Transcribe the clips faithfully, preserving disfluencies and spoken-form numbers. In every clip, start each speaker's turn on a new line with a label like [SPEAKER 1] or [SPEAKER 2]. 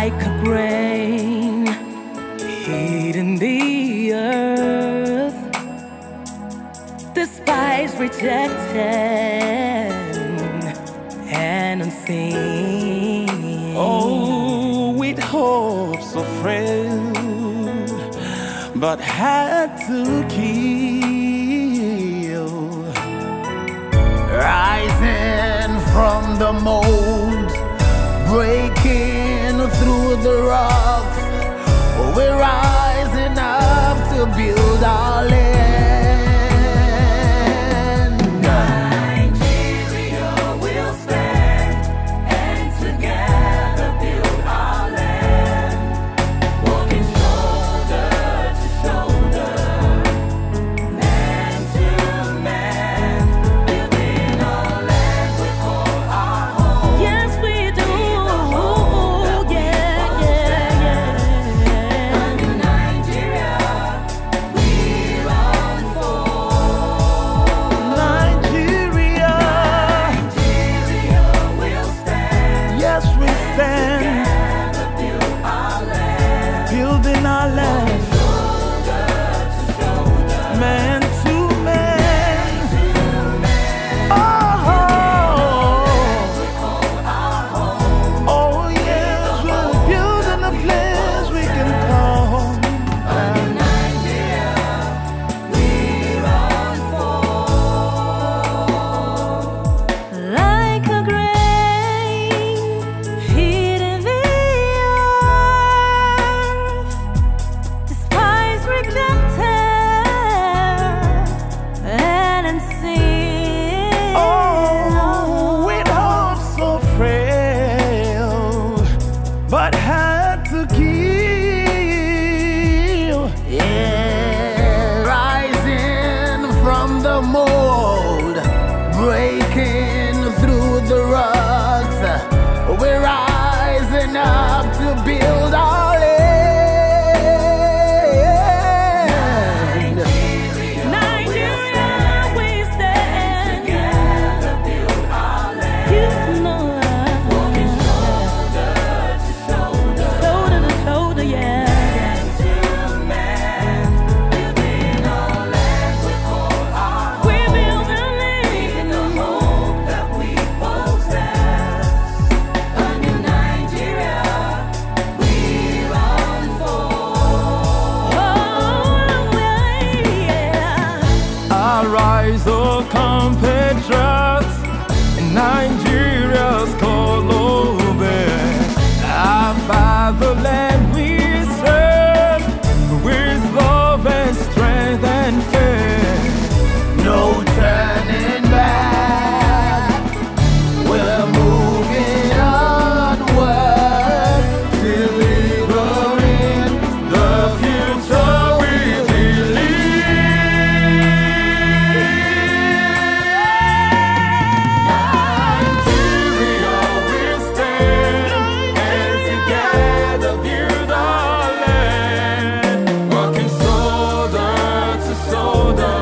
[SPEAKER 1] like a grain hid in the earth, despised, rejected, and unseen.
[SPEAKER 2] Oh, with hope so frail, but had to kill. Rising from the mold, breaking through the rocks, we're rising up to build our land.
[SPEAKER 1] Nigeria will stand and together build our land, walking shoulder to shoulder, man to man, building our land we call our home. Yes, we do. Yeah, yeah, yeah. A new Nigeria we run for.
[SPEAKER 2] Nigeria,
[SPEAKER 1] Nigeria will stand.
[SPEAKER 2] yes, we stand,
[SPEAKER 1] Together build our land.
[SPEAKER 2] building our land,
[SPEAKER 1] Shoulder to shoulder,
[SPEAKER 2] man to man.
[SPEAKER 1] to man,
[SPEAKER 2] Oh,
[SPEAKER 1] we call our home.
[SPEAKER 2] oh yes, we're building a place we can call home.
[SPEAKER 1] A new Nigeria we run for. Like a grain hid in the earth, despised, rejected, and unseen.
[SPEAKER 2] Oh, with hope so frail, but had to kill. Yeah, rising from the mold, breaking through the rocks, we're rising up to build our land.
[SPEAKER 1] Nigeria, we stand together, build our land. You know walking shoulder to shoulder, shoulder to shoulder, yeah. Man to man, building our land we call our home. We build a land, the hope that we possess. A new Nigeria we run for. Oh, yeah.
[SPEAKER 2] Arise, O compatriots, Nigeria's call over. Our fatherland we serve, with love and strength and faith. No turning back, we're moving onward, delivering the future we Nigeria will stand and together build our land, walking shoulder to shoulder,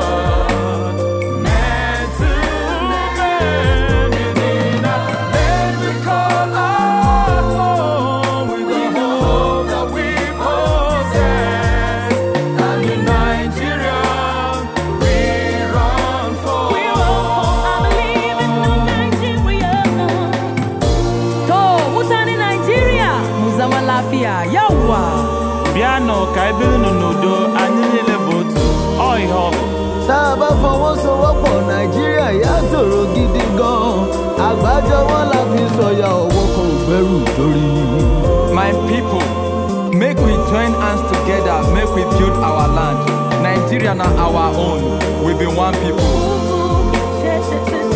[SPEAKER 2] man to man, building our land we call our home, with the hope that we possess. A new Nigeria we run for.
[SPEAKER 1] We run for, I believe in new Nigeria. To, mutane Nigeria, muzawa lafiya, yawa.
[SPEAKER 2] Bịanụ ka ebe unu n'udo, anyị niile bụ otu, ọ ihe ọ bụ.
[SPEAKER 3] Tá a bá fọwọ́sowọ́pọ̀ Nàìjíríà yá tòrò gidi gan. Àgbájọwọ́ la fi sọ̀yà ọwọ́ kan ò gbẹ́rù dórí.
[SPEAKER 4] My people, make we join hands together, make we build our land. Nigeria na our own, we be one people.
[SPEAKER 1] She, she, she,